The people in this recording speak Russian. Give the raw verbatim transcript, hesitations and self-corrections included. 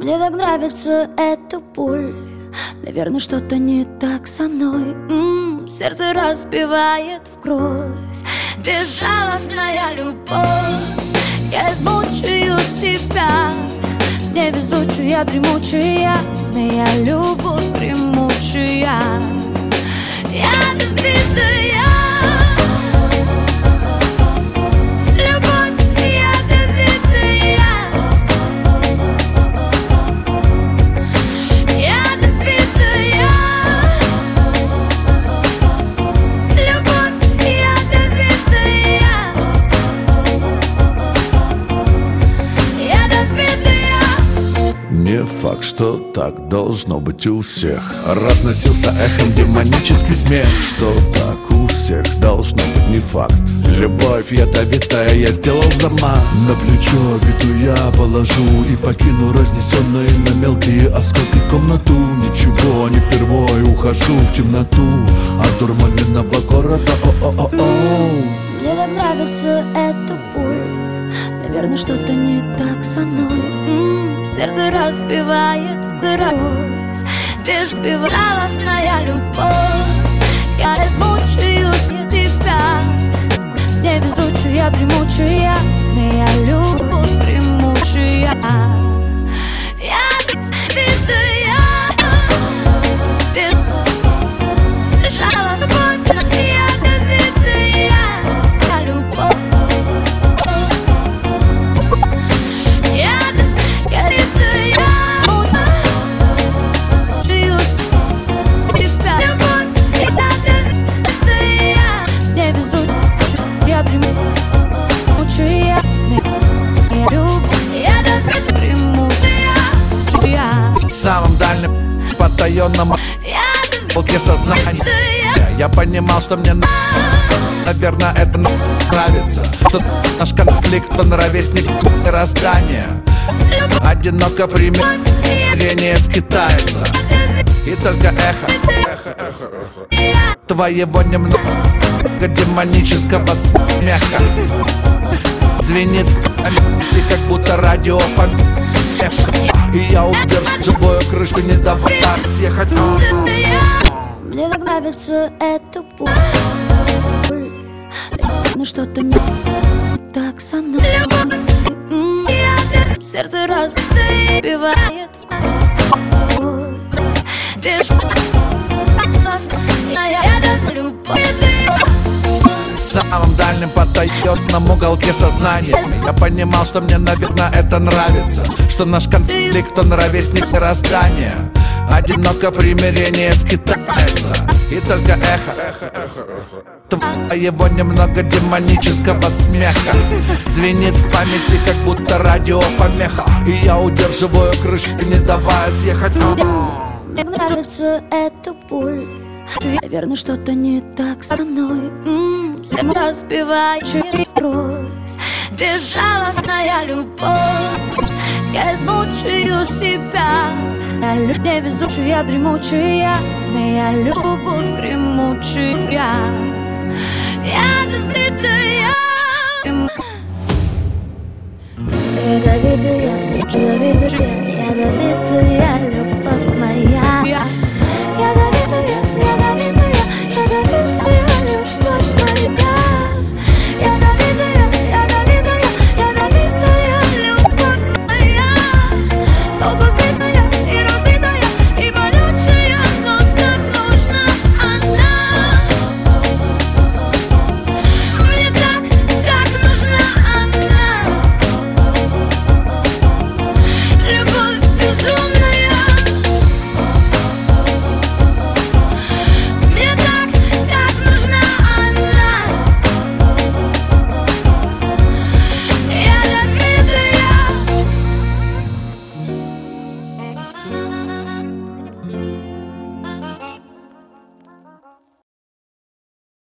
Мне так нравится эта боль. Наверное, что-то не так со мной. М-м, сердце разбивает в кровь. Безжалостная любовь. Я измучаю себя, невезучая, дремучая змея, любовь гремучая. Ядовитая любовь, ядовитая. Ядовитая любовь, ядовитая. Ядовитая. Не факт, что так должно быть у всех. Разносился эхом демонический смех. Что так у всех должно быть, не факт. Любовь ядовитая, я сделал замах. На плечо биту я положу и покину разнесенные на мелкие осколки комнату. Ничего, не впервой ухожу в темноту одурманенного города. О-о-о-о. Мне так нравится эта боль. Наверное, что-то не так со мной. М-м, сердце разбивает в кровь. Безжалостная любовь. Я измучаю тебя, невезучая, дремучая змея, любовь гремучая. Ядовитая безжалостная ядовитая любовь. В самом дальнем потаенном полке сознания я понимал, что мне наверное это нравится. Что наш конфликт, он ровесник расстания. Одиноко примирение скитается. И только эхо, эхо, эхо, эхо твоего немного демонического смеха звенит в памяти, как будто радио помеха. И я удерживаю крышку, не давая съехать. Мне так нравится эта боль. Но что-то не так со мной. М-м, сердце разбивает в кровь. Безжалостная любовь. В самом дальнем потаенном уголке сознания я понимал, что мне, наверное, это нравится. Что наш конфликт, он ровесник расстания. Одиноко примирение скитается. И только эхо, эхо, эхо, эхо твоего немного демонического смеха звенит в памяти, как будто радио помеха. И я удерживаю крышку, не давая съехать. Мне нравится эта боль. Наверное, что-то не так со мной. М-м, всем разбивающая кровь. Безжалостная любовь. Я измучаю себя. Я люб... невезучая, дремучая змея, любовь гремучая. Ядовитая ядовитая ядовитая ядовитая любовь.